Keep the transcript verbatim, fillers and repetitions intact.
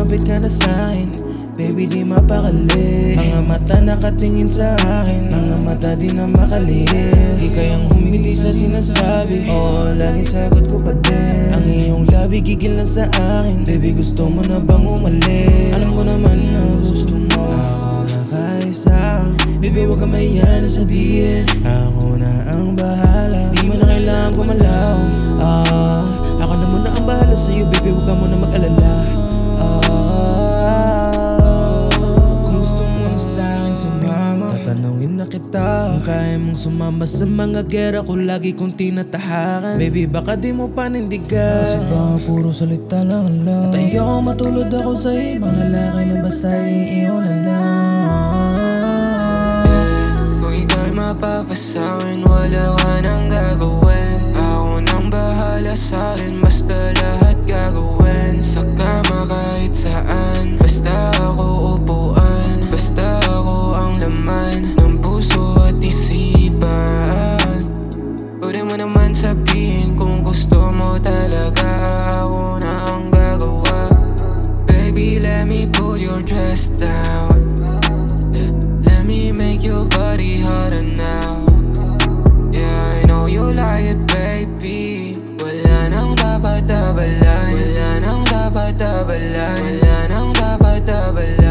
Kumapit ka na sa'kin, baby di mapakali. Mga mata nakatingin sa akin, mga mata di na makalis. Di kayang humiti sa sinasabi, oo laging sagot ko pa din. Ang iyong labi gigil na sa akin, baby gusto mo na bang umalis? Alam ko naman na gusto mo ako na kaisa. Baby huwag ka mahiya na sabihin, ako na ang bahala. Di mo na kailangan gumalaw, ah, ako na muna ang bahala sa'yo, baby huwag ka muna mag-alala. Tatanungin na kita kung kaya mong sumama sa mga gera ko lagi kong tinatahakan. Baby baka di mo panindigan, kasi baka puro salita lang lang. At ayoko matulad ako sa ibang lalaki na basta iiyo na lang. Kung ikaw'y mapapasawin, wala ka nang gagawin. Ako nang bahala sa'kin, basta lahat gagawin. Sa kama kahit saan, basta ako upuan. Basta ako ang laman ng puso at isipan. Pwede mo naman sabihin kung gusto mo talaga, ako na ang gagawa. Baby, let me pull your dress down, yeah. Let me make your body harder now. Yeah, I know you like it, baby. Wala nang dapat abalay, wala nang dapat abalay, wala nang dapat abalay.